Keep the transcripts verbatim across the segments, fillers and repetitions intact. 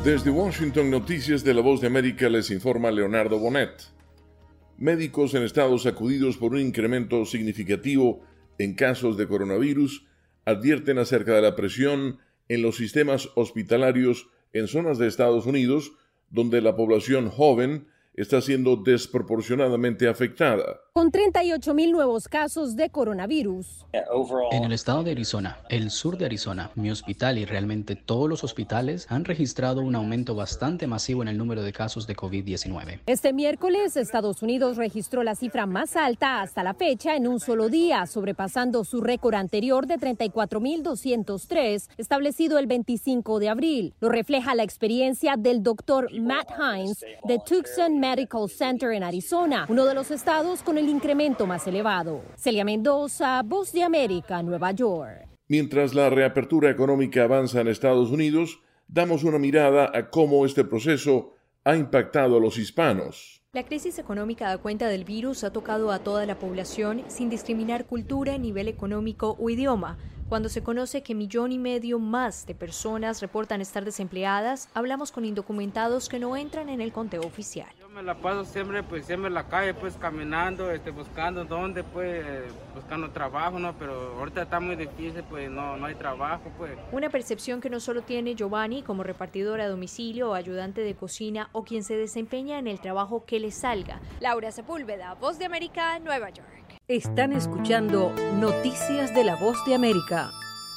Desde Washington, Noticias de la Voz de América, les informa Leonardo Bonet. Médicos en estados sacudidos por un incremento significativo en casos de coronavirus advierten acerca de la presión en los sistemas hospitalarios en zonas de Estados Unidos donde la población joven está siendo desproporcionadamente afectada. Con treinta y ocho mil nuevos casos de coronavirus. En el estado de Arizona, el sur de Arizona, mi hospital y realmente todos los hospitales han registrado un aumento bastante masivo en el número de casos de COVID diecinueve. Este miércoles, Estados Unidos registró la cifra más alta hasta la fecha en un solo día, sobrepasando su récord anterior de treinta y cuatro mil doscientos tres, establecido el veinticinco de abril. Lo refleja la experiencia del doctor Matt Hines de Tucson Medical Center en Arizona, uno de los estados con el incremento más elevado. Celia Mendoza, Voz de América, Nueva York. Mientras la reapertura económica avanza en Estados Unidos, damos una mirada a cómo este proceso ha impactado a los hispanos. La crisis económica a cuenta del virus ha tocado a toda la población sin discriminar cultura, nivel económico o idioma. Cuando se conoce que millón y medio más de personas reportan estar desempleadas, hablamos con indocumentados que no entran en el conteo oficial. Yo me la paso siempre, pues siempre en la calle, pues caminando, este, buscando dónde, pues buscando trabajo, ¿no? Pero ahorita está muy difícil, pues no, no hay trabajo, pues. Una percepción que no solo tiene Giovanni como repartidor a domicilio o ayudante de cocina o quien se desempeña en el trabajo que le salga. Laura Sepúlveda, Voz de América, Nueva York. Están escuchando Noticias de la Voz de América.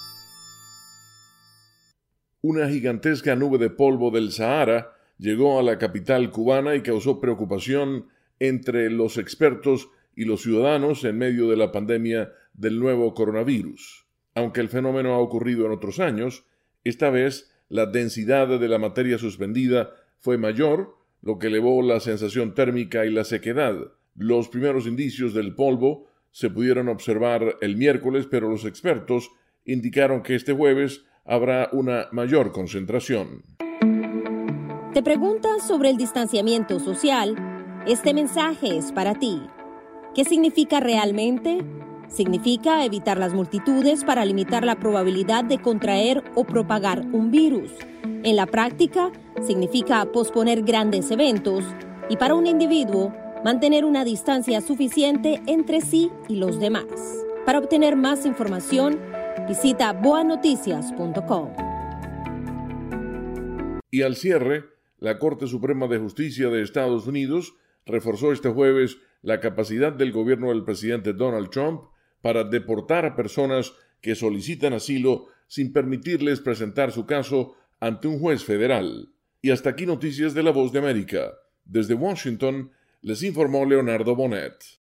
Una gigantesca nube de polvo del Sahara llegó a la capital cubana y causó preocupación entre los expertos y los ciudadanos en medio de la pandemia del nuevo coronavirus. Aunque el fenómeno ha ocurrido en otros años, esta vez la densidad de la materia suspendida fue mayor, lo que elevó la sensación térmica y la sequedad. Los primeros indicios del polvo se pudieron observar el miércoles, pero los expertos indicaron que este jueves habrá una mayor concentración. ¿Te preguntas sobre el distanciamiento social? Este mensaje es para ti. ¿Qué significa realmente? Significa evitar las multitudes para limitar la probabilidad de contraer o propagar un virus. En la práctica, significa posponer grandes eventos y para un individuo, mantener una distancia suficiente entre sí y los demás. Para obtener más información, visita boa noticias punto com. Y al cierre, la Corte Suprema de Justicia de Estados Unidos reforzó este jueves la capacidad del gobierno del presidente Donald Trump para deportar a personas que solicitan asilo sin permitirles presentar su caso ante un juez federal. Y hasta aquí Noticias de la Voz de América. Desde Washington, les informó Leonardo Bonet.